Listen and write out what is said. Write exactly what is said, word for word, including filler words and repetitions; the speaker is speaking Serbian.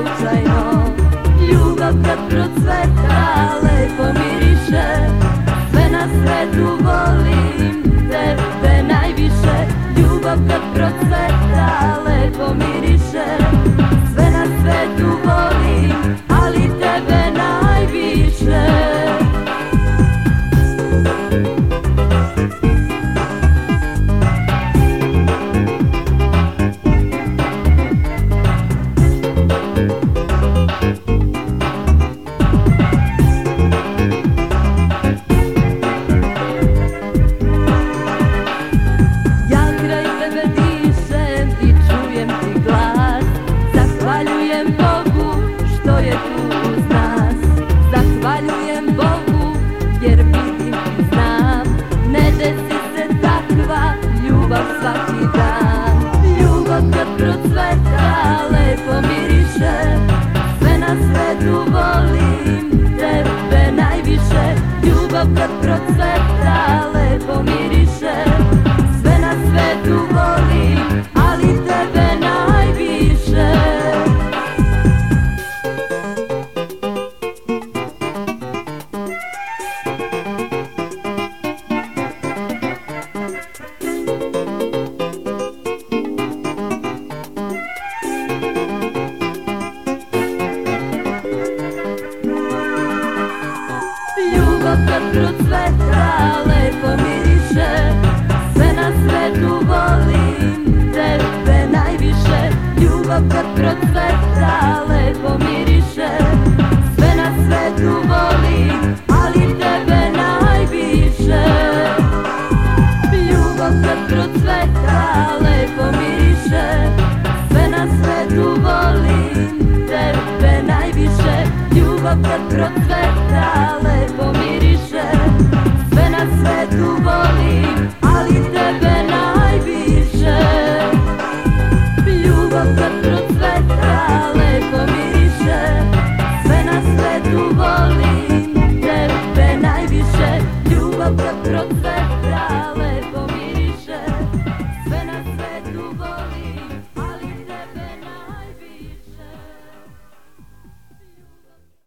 slučajno. Ljubav kad procveta, lepo miriše. Sve na svetu volim, tebe najviše. Ljubav kad procveta, lepo miriše. Sve na svetu volim, ali tebe najviše. Zahvaljujem Bogu jer vidim i znam, ne desi se takva ljubav svaki dan. Ljubav kad procveta, lepo miriše. Sve na svetu volim, tebe najviše. Ljubav kad procveta, lepo miriše. Sve na svetu volim, ali tebe najviše. Ljubav kad procveta, lepo miriše. Sve na svetu volim, tebe najviše. Ljubav kad procveta, lepo miriše. Sve na svetu volim, ali tebe najviše. Ljubav kad procveta, lepo miriše. Sve na svetu volim, tebe najviše. Ljubav kad procveta.